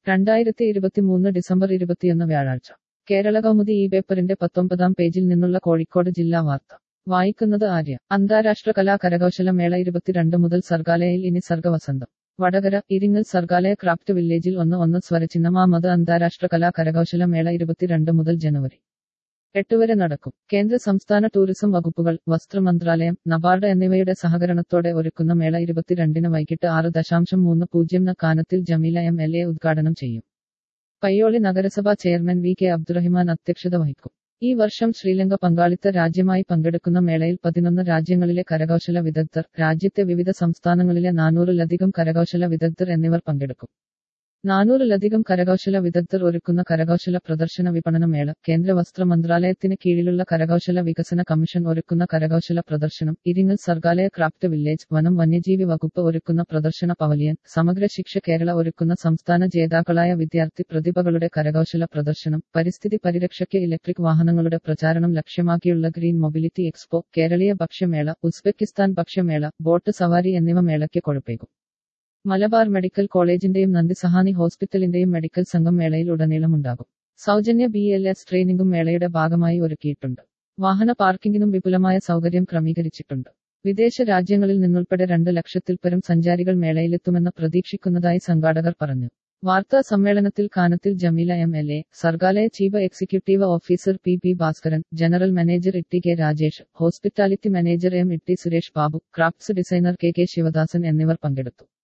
2023 December 21 വ്യാഴാഴ്ച കേരളകൗമുദി ഈ പേപ്പറിന്റെ 19-ാം പേജിൽ നിന്നുള്ള കോഴിക്കോട് ജില്ലാ വാർത്ത വായിക്കുന്നത് ആര്യ. അന്താരാഷ്ട്ര കലാ കരകൗശല മേള 22 മുതൽ സർഗാലയയിൽ ഇനി സർഗവസന്തം. വടകര ഇരിങ്ങൽ സർഗാലയ ക്രാഫ്റ്റ് വില്ലേജിൽ 1-1 സ്വരചിഹ്നമാമത് അന്താരാഷ്ട്ര കലാ കരകൗശല മേള 22 മുതൽ ജനുവരി 8 വരെ നടക്കും. കേന്ദ്ര സംസ്ഥാന ടൂറിസം വകുപ്പുകൾ, വസ്ത്ര മന്ത്രാലയം, നബാർഡ് എന്നിവയുടെ സഹകരണത്തോടെ ഒരുക്കുന്ന മേള 22-ന് വൈകിട്ട് 6:30 കാനത്തിൽ ജമീല MLA ഉദ്ഘാടനം ചെയ്യും. പയ്യോളി നഗരസഭാ ചെയർമാൻ വി കെ അബ്ദുറഹിമാൻ അധ്യക്ഷത വഹിക്കും. ഈ വർഷം ശ്രീലങ്ക പങ്കാളിത്ത രാജ്യമായി പങ്കെടുക്കുന്ന മേളയിൽ 11 രാജ്യങ്ങളിലെ കരകൗശല വിദഗ്ധർ, രാജ്യത്തെ വിവിധ സംസ്ഥാനങ്ങളിലെ 400-ലധികം കരകൗശല വിദഗ്ധർ എന്നിവർ പങ്കെടുക്കും. 400-ലധികം കരകൗശല വിദഗ്ധർ ഒരുക്കുന്ന കരകൗശല പ്രദർശന വിപണന മേള, കേന്ദ്ര വസ്ത്ര മന്ത്രാലയത്തിന് കീഴിലുള്ള കരകൗശല വികസന കമ്മീഷൻ ഒരുക്കുന്ന കരകൗശല പ്രദർശനം, ഇരിങ്ങൽ സർഗാലയ ക്രാഫ്റ്റ് വില്ലേജ്, വനം വന്യജീവി വകുപ്പ് ഒരുക്കുന്ന പ്രദർശന പവലിയൻ, സമഗ്ര ശിക്ഷ കേരള ഒരുക്കുന്ന സംസ്ഥാന ജേതാക്കളായ വിദ്യാർത്ഥി പ്രതിഭകളുടെ കരകൗശല പ്രദർശനം, പരിസ്ഥിതി പരിരക്ഷയ്ക്ക് ഇലക്ട്രിക് വാഹനങ്ങളുടെ പ്രചാരണം ലക്ഷ്യമാക്കിയുള്ള ഗ്രീൻ മൊബിലിറ്റി എക്സ്പോ, കേരളീയ ഭക്ഷ്യമേള, ഉസ്ബെക്കിസ്ഥാൻ ഭക്ഷ്യമേള, ബോട്ട് സവാരി എന്നിവ മേളയ്ക്ക് കൊഴുപ്പേകും. മലബാർ മെഡിക്കൽ കോളേജിന്റെയും നന്ദി സഹാനി ഹോസ്പിറ്റലിന്റെയും മെഡിക്കൽ സംഘം മേളയിൽ ഉടനീളമുണ്ടാകും. സൗജന്യ BLS ട്രെയിനിംഗും മേളയുടെ ഭാഗമായി ഒരുക്കിയിട്ടുണ്ട്. വാഹന പാർക്കിംഗിനും വിപുലമായ സൗകര്യം ക്രമീകരിച്ചിട്ടുണ്ട്. വിദേശ രാജ്യങ്ങളിൽ നിന്നുൾപ്പെടെ 2 ലക്ഷത്തിൽപ്പരം സഞ്ചാരികൾ മേളയിലെത്തുമെന്ന് പ്രതീക്ഷിക്കുന്നതായി സംഘാടകർ പറഞ്ഞു. വാർത്താ സമ്മേളനത്തിൽ Kanathil Jameela MLA, Sargaalaya chief executive officer PB Bhaskaran, general manager Itty Rajesh, hospitality manager Itty Suresh Babu, crafts designer KK Sivadasan എന്നിവർ പങ്കെടുത്തു.